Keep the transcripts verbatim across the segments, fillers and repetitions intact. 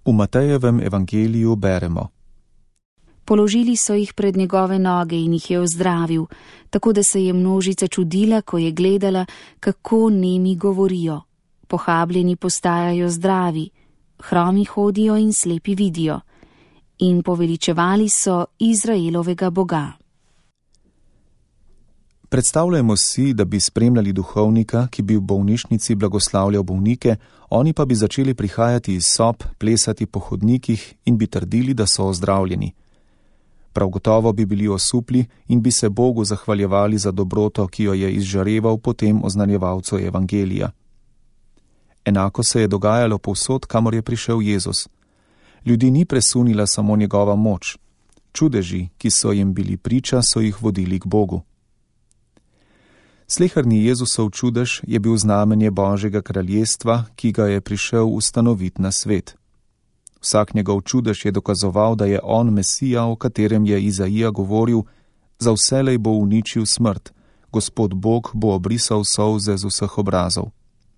V Matejevem evangeliju beremo: Položili so jih pred njegove noge in jih je ozdravil, tako da se je množica čudila, ko je gledala, kako nemi govorijo. Pohabljeni postajajo zdravi, hromi hodijo in slepi vidijo. In poveličevali so Izraelovega Boga. Predstavljajmo si, da bi spremljali duhovnika, ki bi v bolnišnici blagoslavljal bolnike, oni pa bi začeli prihajati iz sob, plesati po hodnikih in bi trdili, da so ozdravljeni. Prav gotovo bi bili osupli in bi se Bogu zahvaljevali za dobroto, ki jo je izžareval po tem oznanjevalcu evangelija. Enako se je dogajalo povsod, kamor je prišel Jezus. Ljudi ni presunila samo njegova moč. Čudeži, ki so jim bili priča, so jih vodili k Bogu. Sleherni Jezusov čudež je bil znamenje Božjega kraljestva, ki ga je prišel ustanoviti na svet. Vsak njegov čudež je dokazoval, da je on Mesija, o katerem je Izaija govoril: za vselej bo uničil smrt, Gospod Bog bo obrisal solze z vseh obrazov.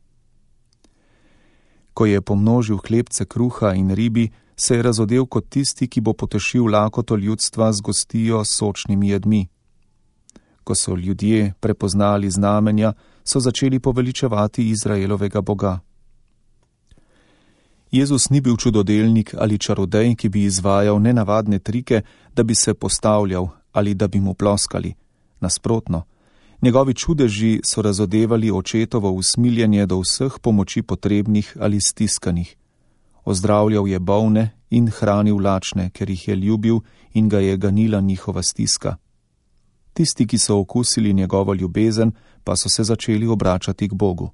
Ko je pomnožil hlebce kruha in ribi, se je razodel kot tisti, ki bo potešil lakoto ljudstva z gostijo sočnimi jedmi. Ko so ljudje prepoznali znamenja, so začeli poveličevati Izraelovega Boga. Jezus ni bil čudodelnik ali čarodej, ki bi izvajal nenavadne trike, da bi se postavljal ali da bi mu ploskali. Nasprotno, njegovi čudeži so razodevali očetovo usmiljenje do vseh pomoči potrebnih ali stiskanih. Ozdravljal je bolne in hranil lačne, ker jih je ljubil in ga je ganila njihova stiska. Tisti, ki so okusili njegovo ljubezen, pa so se začeli obračati k Bogu.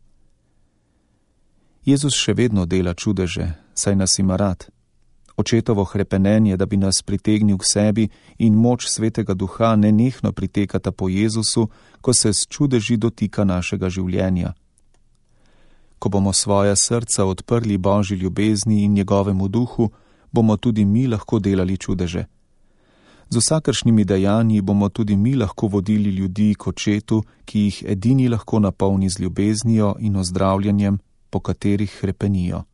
Jezus še vedno dela čudeže, saj nas ima rad. Očetovo hrepenenje, da bi nas pritegnil k sebi, in moč Svetega Duha nenehno pritekata po Jezusu, ko se s čudeži dotika našega življenja. Ko bomo svoja srca odprli Božji ljubezni in njegovemu duhu, bomo tudi mi lahko delali čudeže. Z vsakršnimi dejanji bomo tudi mi lahko vodili ljudi k očetu, ki jih edini lahko napolni z ljubeznijo in ozdravljanjem, po katerih hrepenijo.